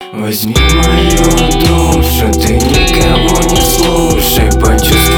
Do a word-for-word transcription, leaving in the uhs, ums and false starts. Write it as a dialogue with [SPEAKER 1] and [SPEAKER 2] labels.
[SPEAKER 1] Возьми мою душу, ты никого не слушай, почувствуй